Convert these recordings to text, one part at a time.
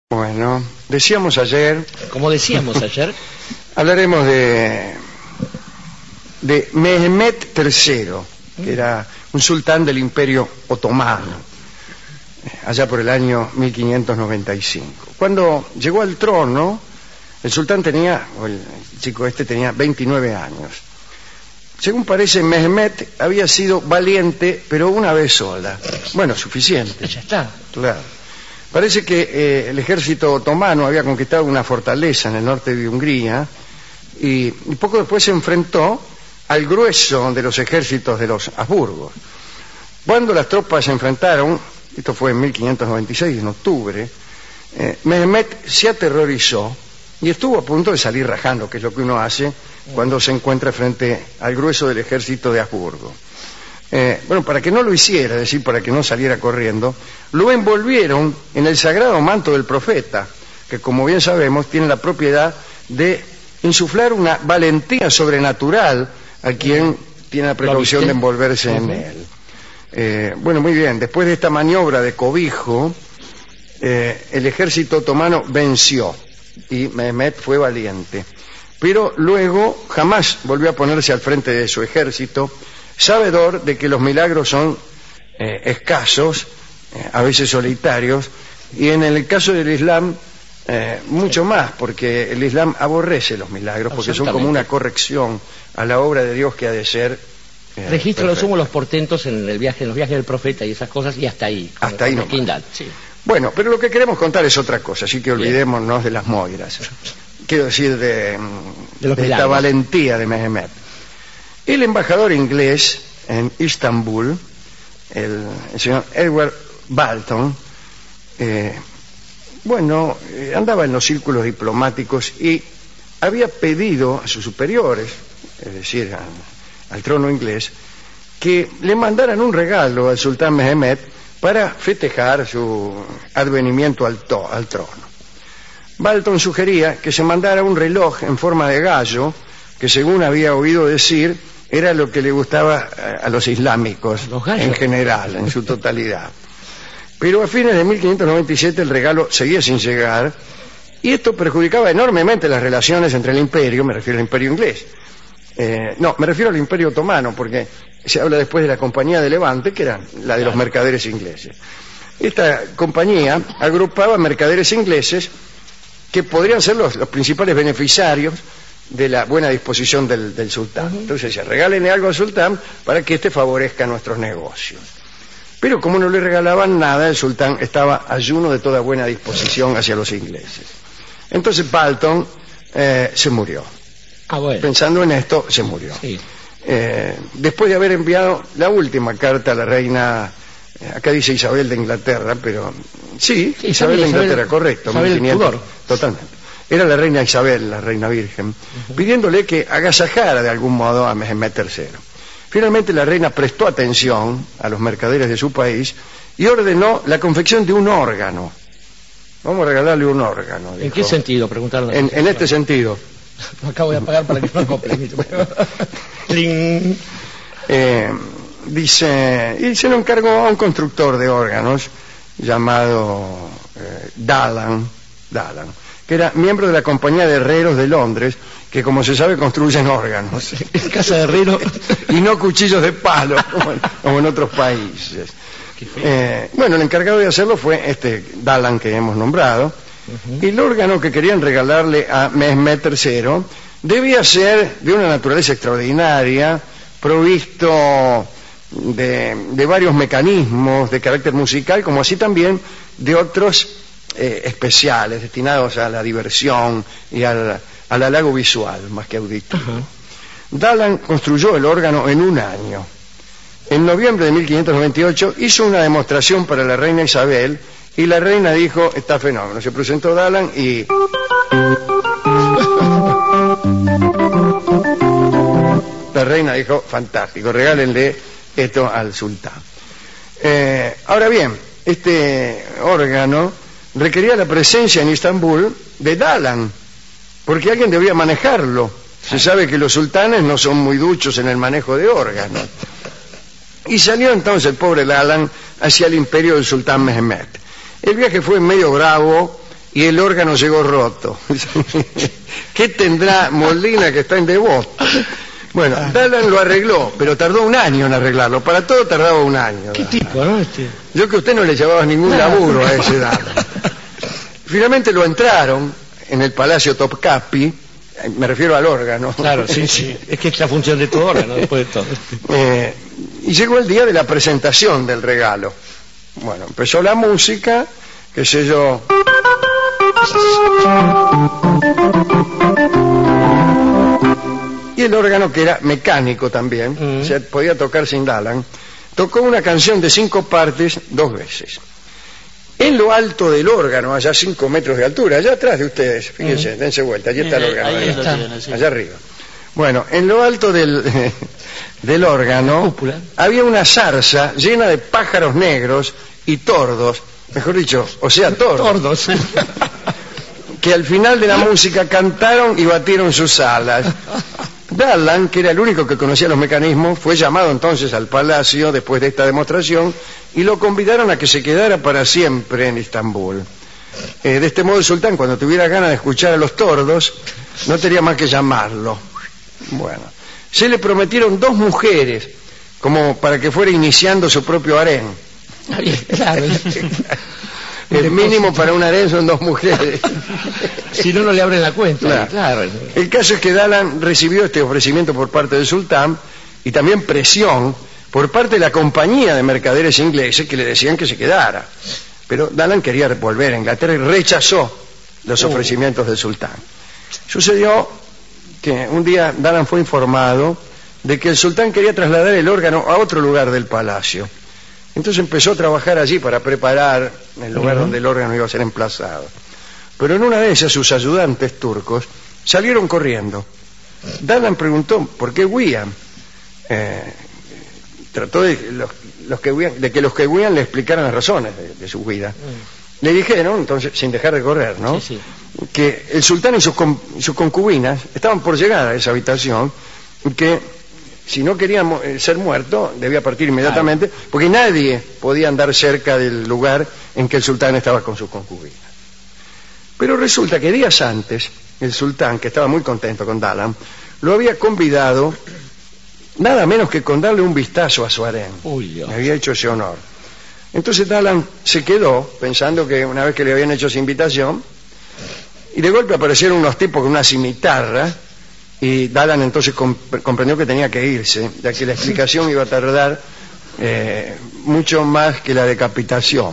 Bueno, decíamos ayer... Como decíamos ayer... hablaremos de Mehmet III, que era un sultán del Imperio Otomano, allá por el año 1595. Cuando llegó al trono, el sultán tenía, o el chico este tenía 29 años. Según parece, Mehmet había sido valiente, pero una vez sola. Bueno, suficiente. Ya está. Claro. Parece que el ejército otomano había conquistado una fortaleza en el norte de Hungría y poco después se enfrentó al grueso de los ejércitos de los Habsburgos. Cuando las tropas se enfrentaron, esto fue en 1596, en octubre, Mehmet se aterrorizó y estuvo a punto de salir rajando, que es lo que uno hace cuando se encuentra frente al grueso del ejército de Habsburgo. Bueno, para que no lo hiciera, es decir, para que no saliera corriendo, lo envolvieron en el sagrado manto del profeta, que como bien sabemos tiene la propiedad de insuflar una valentía sobrenatural a quien tiene la precaución de envolverse en él. Bueno, muy bien, después de esta maniobra de cobijo, el ejército otomano venció y Mehmet fue valiente, pero luego jamás volvió a ponerse al frente de su ejército, sabedor de que los milagros son escasos, a veces solitarios, y en el caso del Islam mucho más, porque el Islam aborrece los milagros, porque son como una corrección a la obra de Dios que ha de ser registra lo sumo los portentos en los viajes del profeta y esas cosas, y hasta ahí. Hasta ahí no. Sí. Bueno, pero lo que queremos contar es otra cosa, así que olvidémonos de las moiras. Quiero decir de esta valentía de Mehmet. El embajador inglés en Istambul, el señor Edward Balton, andaba en los círculos diplomáticos y había pedido a sus superiores, es decir, al trono inglés, que le mandaran un regalo al sultán Mehmet para festejar su advenimiento al trono. Balton sugería que se mandara un reloj en forma de gallo, que según había oído decir, era lo que le gustaba a los islámicos en general, en su totalidad. Pero a fines de 1597 el regalo seguía sin llegar y esto perjudicaba enormemente las relaciones entre el imperio, me refiero al imperio inglés. Me refiero al imperio otomano, porque se habla después de la Compañía de Levante, que era la de los mercaderes ingleses. Esta compañía agrupaba mercaderes ingleses que podrían ser los principales beneficiarios de la buena disposición del sultán. Entonces decía, regálenle algo al sultán para que éste favorezca nuestros negocios. Pero como no le regalaban nada, el sultán estaba ayuno de toda buena disposición hacia los ingleses. Entonces Balton se murió. Pensando en esto, se murió. Sí. Después de haber enviado la última carta a la reina, acá dice Isabel de Inglaterra, pero sí, Isabel de Inglaterra, correcto, Isabel 1500, totalmente. Era la reina Isabel, la reina virgen, pidiéndole que agasajara de algún modo a Mehmet III. Finalmente la reina prestó atención a los mercaderes de su país y ordenó la confección de un órgano. Vamos a regalarle un órgano. ¿En qué sentido? Preguntaron. En este sentido. Acabo de apagar para que no acople. Dice, y se lo encargó a un constructor de órganos llamado Dallan, que era miembro de la Compañía de Herreros de Londres, que como se sabe construyen órganos. Casa de herrero. Y no cuchillos de palo, como en otros países. El encargado de hacerlo fue este Dallan que hemos nombrado, y el órgano que querían regalarle a Mehmet III debía ser de una naturaleza extraordinaria, provisto de varios mecanismos de carácter musical, como así también de otros especiales, destinados a la diversión y al halago visual, más que auditivo. Dallan construyó el órgano en un año. En noviembre de 1598 hizo una demostración para la reina Isabel y la reina dijo, está fenómeno. Se presentó Dallan y... la reina dijo, fantástico, regálenle esto al sultán. Ahora bien, este órgano requería la presencia en Istambul de Dallan, porque alguien debía manejarlo. Se sabe que los sultanes no son muy duchos en el manejo de órganos. Y salió entonces el pobre Dallan hacia el imperio del sultán Mehmet. El viaje fue medio bravo y el órgano llegó roto. ¿Qué tendrá Molina que está en Devoto? Bueno, Dalan lo arregló, pero tardó un año en arreglarlo. Para todo tardaba un año. ¿Qué tipo, no? Yo que usted no le llevaba ningún laburo a ese Dalan. Finalmente lo entraron en el Palacio Topkapi, me refiero al órgano. Claro, sí, sí. Es que es la función de tu órgano, después de todo. Y llegó el día de la presentación del regalo. Bueno, empezó la música, qué sé yo. Y el órgano, que era mecánico también, o sea, podía tocar sin Dalan, tocó una canción de 5 partes 2 veces. En lo alto del órgano, allá a 5 metros de altura, allá atrás de ustedes, fíjense, dense vuelta, allí está el órgano, allá arriba. Bueno, en lo alto del órgano había una zarza llena de pájaros negros y tordos, mejor dicho, o sea, tordos. Que al final de la música cantaron y batieron sus alas. Dalan, que era el único que conocía los mecanismos, fue llamado entonces al palacio después de esta demostración y lo convidaron a que se quedara para siempre en Estambul. De este modo el sultán, cuando tuviera ganas de escuchar a los tordos, no tenía más que llamarlo. Bueno, se le prometieron 2 mujeres como para que fuera iniciando su propio harén. Claro. El mínimo para un harén son 2 mujeres. Si no, no le abren la cuenta. Claro. El caso es que Dalan recibió este ofrecimiento por parte del sultán y también presión por parte de la compañía de mercaderes ingleses que le decían que se quedara. Pero Dalan quería volver a Inglaterra y rechazó los ofrecimientos del sultán. Sucedió que un día Dalan fue informado de que el sultán quería trasladar el órgano a otro lugar del palacio. Entonces empezó a trabajar allí para preparar el lugar donde el órgano iba a ser emplazado. Pero en una de esas sus ayudantes turcos salieron corriendo. Dalan preguntó por qué huían. Trató de que los que huían le explicaran las razones de su huida. Le dijeron, entonces, sin dejar de correr, ¿no? Sí. Que el sultán y sus concubinas estaban por llegar a esa habitación y que si no quería ser muerto, debía partir inmediatamente, porque nadie podía andar cerca del lugar en que el sultán estaba con sus concubinas. Pero resulta que días antes, el sultán, que estaba muy contento con Dalan, lo había convidado nada menos que con darle un vistazo a su harén. Le había hecho ese honor. Entonces Dalan se quedó, pensando que una vez que le habían hecho esa invitación, y de golpe aparecieron unos tipos con una cimitarra, y Dalan entonces comprendió que tenía que irse, ya que la explicación iba a tardar mucho más que la decapitación.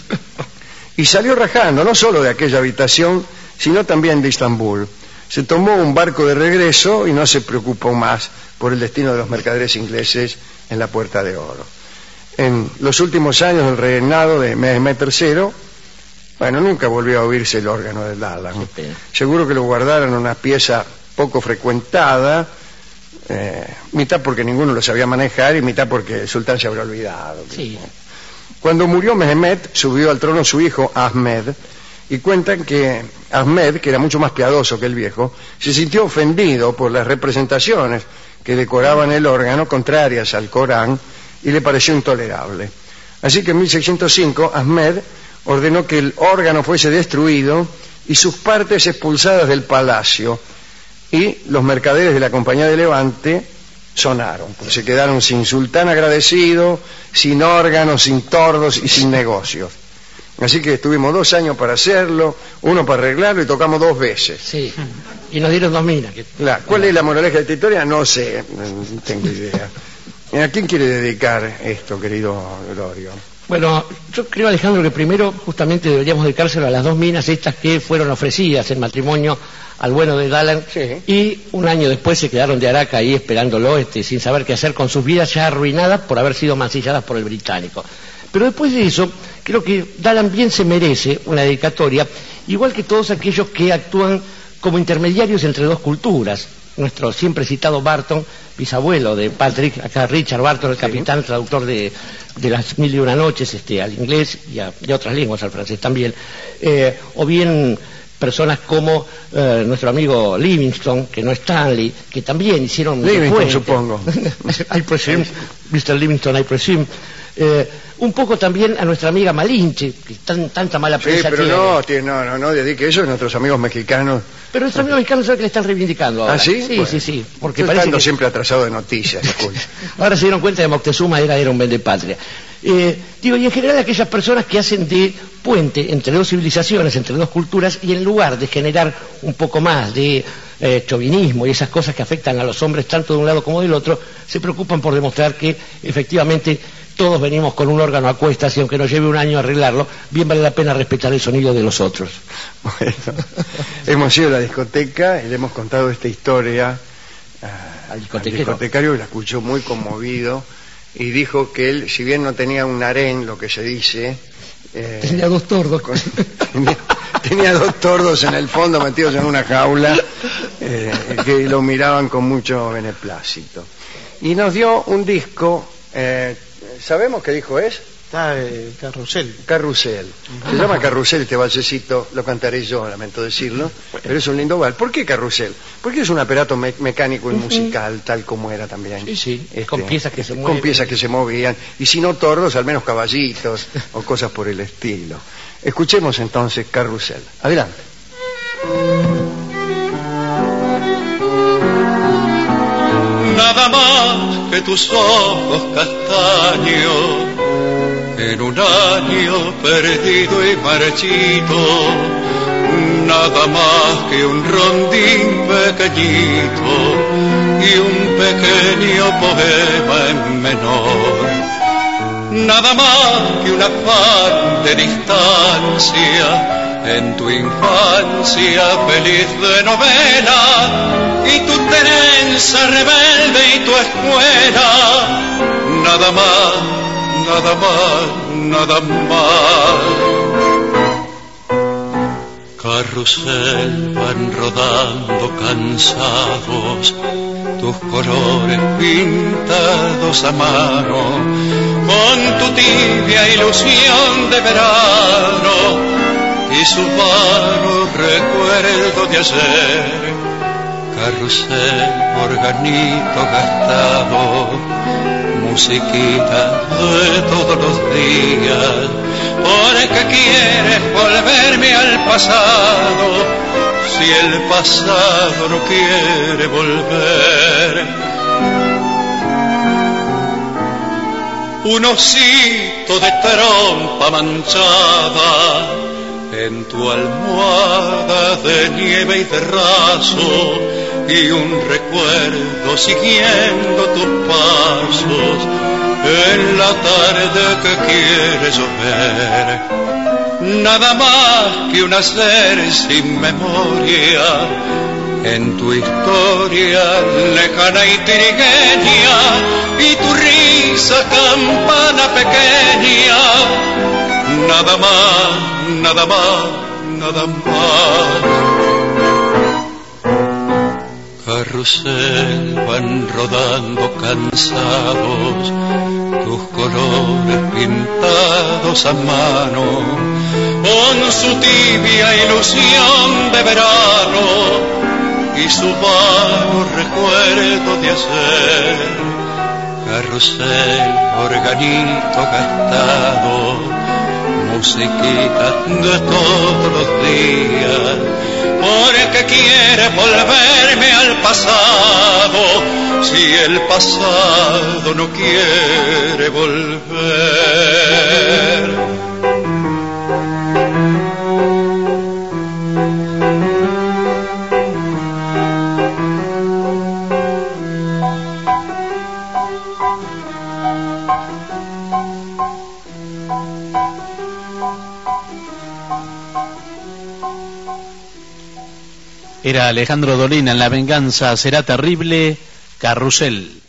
Y salió rajando, no solo de aquella habitación, sino también de Estambul. Se tomó un barco de regreso y no se preocupó más por el destino de los mercaderes ingleses en la Puerta de Oro. En los últimos años del reinado de Mehmed III, bueno, nunca volvió a oírse el órgano de Dalan. Seguro que lo guardaron en una pieza poco frecuentada, mitad porque ninguno lo sabía manejar y mitad porque el sultán se habría olvidado. Sí. Cuando murió Mehmed, subió al trono su hijo Ahmed, y cuentan que Ahmed, que era mucho más piadoso que el viejo, se sintió ofendido por las representaciones que decoraban el órgano contrarias al Corán y le pareció intolerable. Así que en 1605 Ahmed ordenó que el órgano fuese destruido y sus partes expulsadas del palacio, y los mercaderes de la Compañía de Levante sonaron, porque se quedaron sin sultán agradecido, sin órganos, sin tordos y sin negocios. Así que estuvimos 2 años para hacerlo, 1 para arreglarlo y tocamos 2 veces. Sí, y nos dieron 2 minas. ¿Cuál es la moraleja de esta historia? No sé, no tengo idea. ¿A quién quiere dedicar esto, querido Glorio? Bueno, yo creo, Alejandro, que primero justamente deberíamos dedicárselo a las 2 minas estas que fueron ofrecidas en matrimonio al bueno de Dalan, y un año después se quedaron de Araca ahí esperándolo, sin saber qué hacer con sus vidas ya arruinadas por haber sido mancilladas por el británico. Pero después de eso, creo que Dalan bien se merece una dedicatoria, igual que todos aquellos que actúan como intermediarios entre 2 culturas. Nuestro siempre citado Barton, bisabuelo de Patrick, acá Richard Barton, el capitán, traductor de las 1001 noches al inglés y a otras lenguas, al francés también, o bien personas como nuestro amigo Livingstone, que no es Stanley, que también hicieron... Livingstone, supongo. I presume, Mr. Livingstone, I presume. Un poco también a nuestra amiga Malinche, que tanta mala prensa tiene. No dedique eso a nuestros amigos mexicanos. Pero nuestros amigos mexicanos saben que le están reivindicando ahora. ¿Ah, sí? Sí, bueno, sí. Porque parece estando siempre atrasado de noticias. Ahora se dieron cuenta de que Moctezuma era un vendepatria. Y en general aquellas personas que hacen de puente entre dos civilizaciones, entre dos culturas, y en lugar de generar un poco más de chauvinismo y esas cosas que afectan a los hombres tanto de un lado como del otro, se preocupan por demostrar que efectivamente todos venimos con un órgano a cuestas y aunque nos lleve un año arreglarlo, bien vale la pena respetar el sonido de los otros. Bueno, hemos ido a la discoteca y le hemos contado esta historia al discotecario, que la escuchó muy conmovido y dijo que él, si bien no tenía un harén, lo que se dice, tenía dos tordos. Tenía dos tordos en el fondo metidos en una jaula que lo miraban con mucho beneplácito. Y nos dio un disco, ¿sabemos qué disco es? Carrusel. Carrusel. Se llama Carrusel este valsecito, lo cantaré yo, lamento decirlo, pero es un lindo vals. ¿Por qué Carrusel? Porque es un aparato mecánico y musical, tal como era también. Sí, con piezas que se mueven. Con piezas que se movían, y si no tordos, al menos caballitos o cosas por el estilo. Escuchemos entonces Carrusel. Adelante. Nada más que tus ojos castaños, en un año perdido y marchito, nada más que un rondín pequeñito y un pequeño poema en menor. Nada más que un afán de distancia en tu infancia feliz de novela y tu tenencia rebelde y tu escuela. Nada más, nada más, nada más. Carrusel van rodando cansados tus colores pintados a mano, con tu tibia ilusión de verano y su vano recuerdo de ayer. Carrusel, organito gastado, musiquita de todos los días, porque quieres volverme al pasado, si el pasado no quiere volver. Un osito de trompa manchada en tu almohada de nieve y de raso, y un recuerdo siguiendo tus pasos en la tarde que quieres llover. Nada más que un hacer sin memoria en tu historia lejana y trigueña, y tu risa campana pequeña. Nada más, nada más, nada más. Carrusel van rodando cansados tus colores pintados a mano, con su tibia ilusión de verano y su vago recuerdo de ayer. Carrusel, organito gastado, musiquita de todos los días, porque quieres volverme al pasado, si el pasado no quiere volver. Era Alejandro Dolina en La venganza será terrible, Carrusel.